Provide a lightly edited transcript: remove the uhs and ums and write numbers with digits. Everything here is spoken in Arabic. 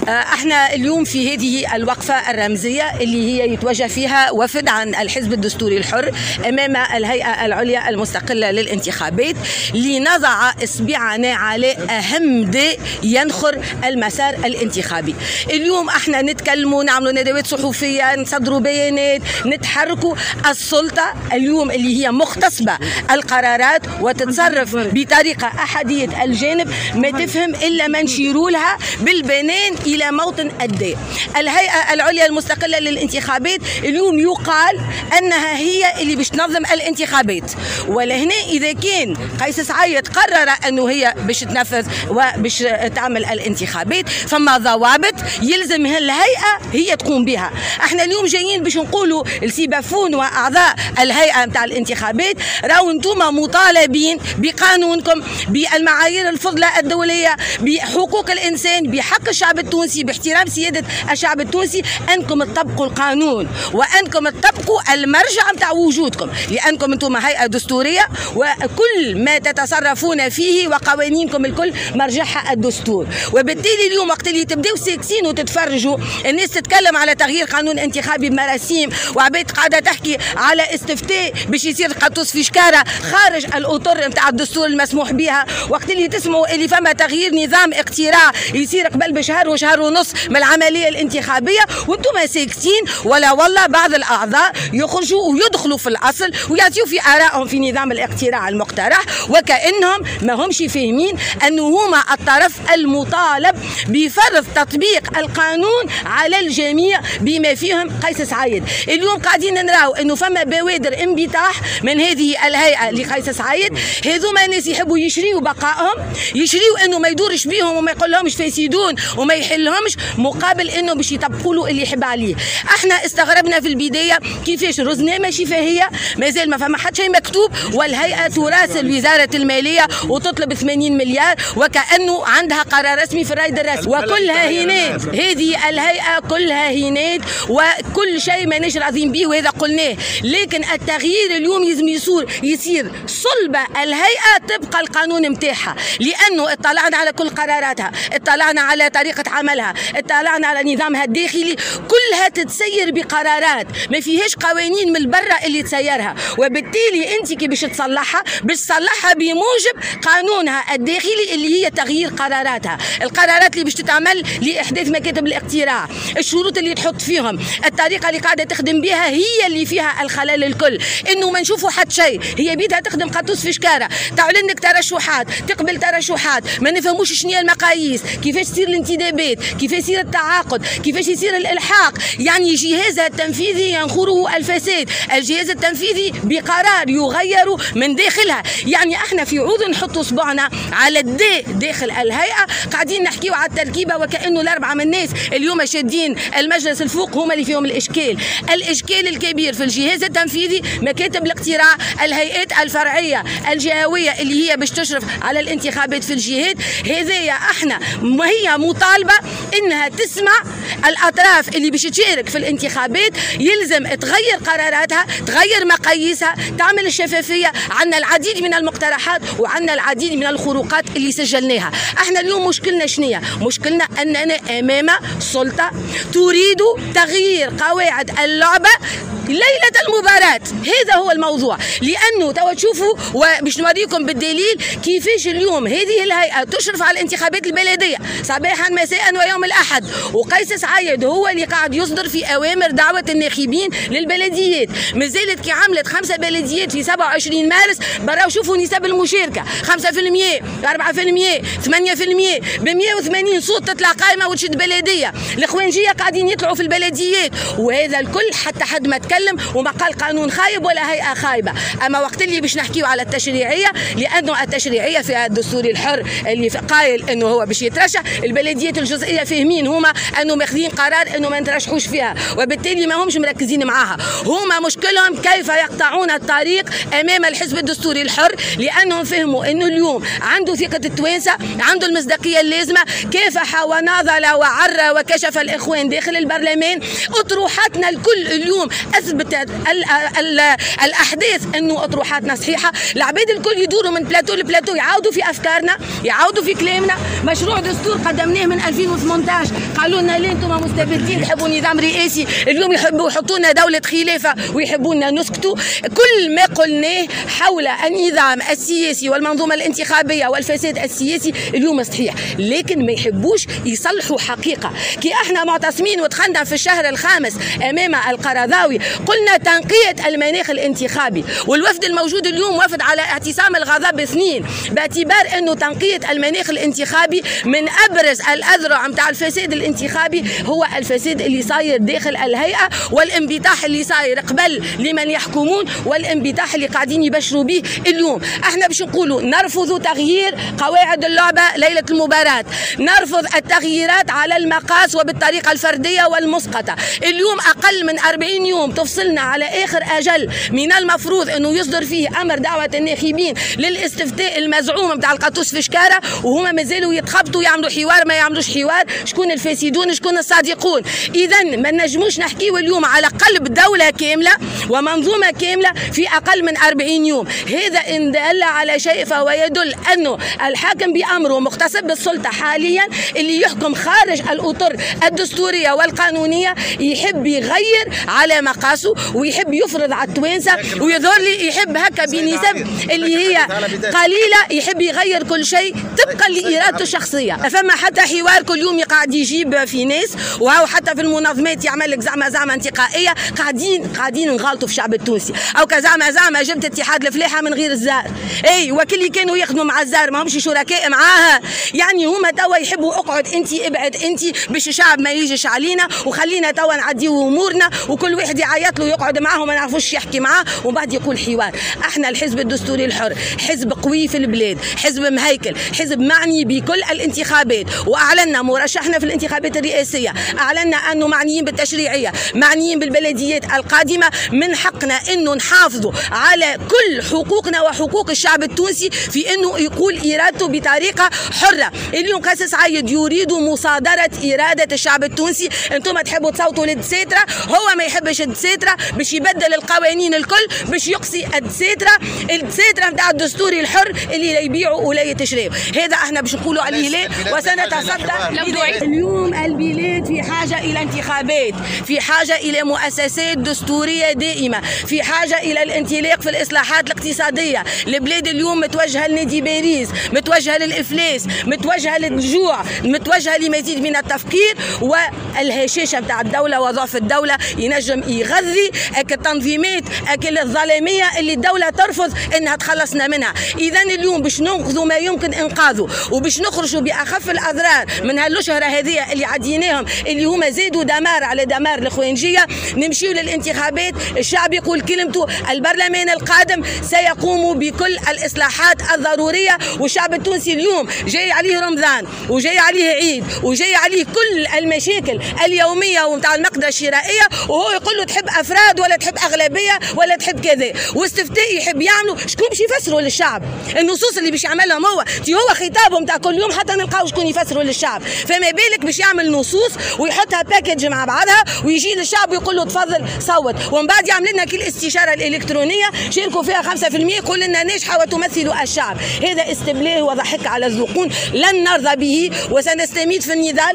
احنا اليوم في هذه الوقفة الرمزية اللي هي يتوجه فيها وفد عن الحزب الدستوري الحر أمام الهيئة العليا المستقلة للانتخابات لنضع إصبعنا على أهم داء ينخر المسار الانتخابي. اليوم احنا نتكلموا، نعملوا ندوات صحفية، نصدروا بيانات، نتحركوا. السلطة اليوم اللي هي مختصبة القرارات وتتصرف بطريقة أحادية الجانب ما تفهم إلا ما نشيروا لها بالبنان إلى موطن الداء. الهيئة العليا المستقلة للانتخابات اليوم يقال أنها هي اللي باش تنظم الانتخابات، ولهنا إذا كان قيس سعيد قرر أنه هي باش تنفذ وباش تعمل الانتخابات فما ضوابط يلزم الهيئة هي تقوم بها. احنا اليوم جايين باش نقولوا لسيبافون وأعضاء الهيئة متاع الانتخابات راهو انتم مطالبين بقانونكم، بالمعايير الفضلى الدولية، بحقوق الإنسان، بحق الشعب التونسي، باحترام سيادة الشعب التونسي، أنكم تطبقوا القانون وأنكم تطبقوا المرجع متاع وجودكم، لأنكم انتم هيئة دستورية وكل ما تتصرفون فيه وقوانينكم الكل مرجعها الدستور. وبالتالي اليوم وقت اللي تبداو ساكتين وتتفرجوا الناس تتكلم على تغيير قانون انتخابي بمراسيم وعباد قاعدة تحكي على استفتاء باش يصير قطوس في شكارة خارج الأطر متاع الدستور المسموح بها، وقت اللي تسمعوا اللي فما تغيير نظام اقتراع يصير قبل بشهر وشهر ونص من العملية الانتخابية وانتم ساكتين، ولا والله بعض الأعضاء يخرجوا ويدخلوا في الأصل ويعطيوا في آرائهم في نظام الاقتراع المقترح وكأنهم ما همش فاهمين أنه هما الطرف المطالب بفرض تطبيق القانون على الجميع بما فيهم قيس سعيد. اليوم قاعدين نراو أنه فما بوادر انبطاح من هذه الهيئة لقيس سعيد، هذوما الناس يحبوا يشريوا بقائهم، يشريوا أنه ما يدورش بيهم وما يقول لهمش فاسدون وما يحلهمش مقابل أنه باش يطبقوا له اللي يحب عليه. احنا استغربنا في البداية كيفاش رزنا ماشي فهي مازال ما فما حتى شيء مكتوب، والهيئة تراسل وزارة المالية وتطلب 80 مليار وكأنه عندها قرار رسمي في الرايد الرسمي، وكلها هينات. هذه الهيئة كلها هينات وكل شيء ماناش راضيين به وهذا قلناه، لكن التغيير اليوم لازم يصير صلب الهيئة طبق القانون متاعها، لأنه اطلعنا على كل قراراتها، اطلعنا على طريقة عملها، اطلعنا على نظامها الداخلي، كلها تتسير بقرارات ما فيهاش قوانين من برا اللي تسيرها، وبالتالي انت كي باش تصلحها بموجب قانونها الداخلي اللي هي تغيير قراراتها، القرارات اللي باش تتعمل لإحداث مكاتب الاقتراع، الشروط اللي تحط فيهم، الطريقة اللي قاعدة تخدم بها هي اللي فيها الخلل الكل، انه ما نشوفوا حتى شيء، هي بيدها تخدم قطوس في شكارة، تعلن لك ترشحات، تقبل ترشحات، ما نفهموش شنو هي المقاييس، كيفاش تصير الانتدابات، كيفاش يصير التعاقد، كيفاش يصير الإلحاق، يعني جهازها التنفيذي ينخره الفساد، الجهاز التنفيذي بقرار يغير من داخلها. يعني احنا في عوض نحطوا صبعنا على الداء داخل الهيئة قاعدين نحكيو على التركيبة وكأنه الأربعة من الناس اليوم شادين المجلس الفوق هما اللي فيهم الإشكال الكبير في الجهاز التنفيذي، مكاتب الاقتراع، الهيئات الفرعية الجهوية اللي هي باش تشرف على الانتخابات في الجهات، هذايا احنا هي مطالبة انها تسمع الأطراف اللي باش تشارك في الانتخابات، يلزم تغير قراراتها، تغير مقاييسها، تعمل الشفافية. عندنا العديد من المقترحات وعندنا العديد من الخروقات اللي سجلناها. احنا اليوم مشكلنا شنية؟ مشكلنا أننا أمام سلطة تريد تغيير قواعد اللعبة ليلة المباراة. هذا هو الموضوع، لأنه توا تشوفوا وباش نوريكم بالدليل كيفاش اليوم هذه الهيئة تشرف على الانتخابات البلدية صباحا مساء ويوم الأحد، وقيس سعيد هو اللي قاعد يصدر في أوامر دعوة الناخبين للبلديات. مازالت كي عملت 5 بلديات في 27 مارس براو شوفوا نسب المشاركة 5%، 4%، 8%، ب 180 صوت تطلع قائمة وتشد بلدية. الإخوانجية قاعدين يطلعوا في البلديات، وهذا الكل حتى حد ما تكلم وما قال قانون خايب ولا هيئة خايبة. أما وقت اللي باش نحكيو على التشريعية، لأنه التشريعية فيها الدستوري الحر اللي قايل أنه هو باش يترشح، البلديات الجزئية فاهمين هما أنه ماخذين قرار أنه ما نترشحوش فيها، وبالتالي ما همش مركزين معاها. هما مشكلهم كيف يقطعون الطريق أمام الحزب الدستوري الحر، لأنهم فهموا أنه اليوم عنده ثقة التوانسة، عنده المصداقية اللازمة، كافح وناضل وعرى وكشف الإخوان داخل البرلمان. أطروحاتنا الكل اليوم اثبتت الاحداث انه اطروحاتنا صحيحه. العباد الكل يدوروا من بلاتو لبلاتو، يعاودوا في افكارنا، يعاودوا في كلامنا. مشروع دستور قدمناه من 2018 قالوا لنا لا انتم مستبدين تحبوا نظام رئاسي، اليوم يحبوا يحطونا دوله خلافه ويحبونا نسكتوا. كل ما قلناه حول النظام السياسي والمنظومه الانتخابيه والفساد السياسي اليوم صحيح، لكن ما يحبوش يصلحوا حقيقه. كي احنا معتصمين ودخلنا في الشهر الخامس امام القرضاوي قلنا تنقيه المناخ الانتخابي، والوفد الموجود اليوم وفد على اعتصام الغضب سنين، باعتبار انه تنقيه المناخ الانتخابي من ابرز الاذرع نتاع الفساد الانتخابي هو الفساد اللي صاير داخل الهيئه، والانبطاح اللي صاير قبل لمن يحكمون، والانبطاح اللي قاعدين يبشروا به اليوم. احنا باش نقولوا نرفض تغيير قواعد اللعبه ليله المباراه، نرفض التغييرات على المقاس وبالطريقه الفرديه والمسقطه. اليوم اقل من 40 يوم تفصلنا على اخر اجل من المفروض انه يصدر فيه امر دعوه الناخبين للاستفتاء المزعوم نتاع القطوس في شكاره، وهما مازالوا يتخبطوا يعملوا حوار ما يعملوش حوار، شكون الفاسدون شكون الصادقون. اذا ما نجموش نحكيو اليوم على قلب دوله كامله ومنظومه كامله في اقل من 40 يوم. هذا ان دل على شيء فهو يدل انه الحاكم بامره مغتصب بالسلطه حاليا، اللي يحكم خارج الاطر الدستوريه والقانونيه، يحب يغير على مقاسه ويحب يفرض على التوانسه، ويظهر لي يحب هكا بنسب اللي هي قليله، يحب يغير كل شيء طبقا لارادته الشخصيه. فما حتى حوار كل يوم قاعد يجيب في ناس، وهو حتى في المنظمات يعمل لك زعما انتقائيه، قاعدين نغلطوا في الشعب التونسي، او كزعما جبت اتحاد الفلاحه من غير الزار، اي وكل اللي كانوا يخدموا مع الزار ما همش شركاء معاها. يعني هما توا يحبوا اقعد انت ابعد انت باش الشعب ما يجيش علينا، وخلينا توا نعديو امورنا، وكل واحد يعيط له يقعد معاه ما نعرفوش يحكي معاه، ومن بعد يقول حوار. احنا الحزب الدستوري الحر حزب قوي في البلاد، حزب مهيكل، حزب معني بكل الانتخابات، واعلنا مرشحنا في الانتخابات الرئاسيه، اعلنا انه معنيين بالتشريعيه، معنيين بالبلديات القادمه. من حقنا انه نحافظوا على كل حقوقنا وحقوق الشعب التونسي في انه يقول ارادته بطريقه حره. اليوم قيس سعيد يريد مصادره اراده الشعب التونسي. انتم تحبوا تصوتوا للدساتره، هو ما يحبش الدساتره، باش يبدل القوانين الكل باش يقصي الدساتره نتاع الدستوري الحر اللي لا يبيعوا ولا يتشريوا. هذا احنا باش نقولوا عليه لا، وسنتصدى. اليوم البلاد في حاجه الى انتخابات، في حاجه الى مؤسسات دستوريه دائمه، في حاجه الى الانطلاق في الاصلاحات الاقتصاديه. البلاد اليوم متوجهه لنادي باريس، متوجهه للافلاس، متوجهه للجوع، متوجهه لمزيد من التفكير، والهشاشه نتاع الدوله وضعف الدوله ينجم يغذي التنظيمات الظلاميه اللي الدوله ترفض انها تخلصنا منها. اذا اليوم باش ننقذوا ما يمكن انقاذه، وباش نخرجوا باخف الاضرار من هالشهره هذه اللي عديناهم، اللي هما زادوا دمار على دمار الاخوانجيه، نمشيو للانتخابات، الشعب يقول كلمته، البرلمان القادم سيقوم بكل الاصلاحات الضروريه. والشعب التونسي اليوم جاي عليه رمضان، وجاي عليه عيد، وجاي عليه كل المشاكل اليوميه ومتاع النقده الشرائيه، وهو يقول له تحب افراد ولا تحب اغلبيه ولا تحب كذا، واستفتاء يحب يعملوا. شكون باش يفسروا للشعب النصوص اللي باش يعملهم؟ هو خطابه نتاع كل يوم حتى نلقاو شكون يفسروا للشعب. فما بالك باش يعمل نصوص ويحطها باكج مع بعضها ويجي للشعب ويقول له تفضل صوت، ومن بعد يعمل لنا كل الاستشاره الالكترونيه شاركوا فيها 5% يقول لنا ناجحه وتمثل الشعب. هذا استبلاه وضحك على الزقون، لن نرضى به وسنستميت في النضال.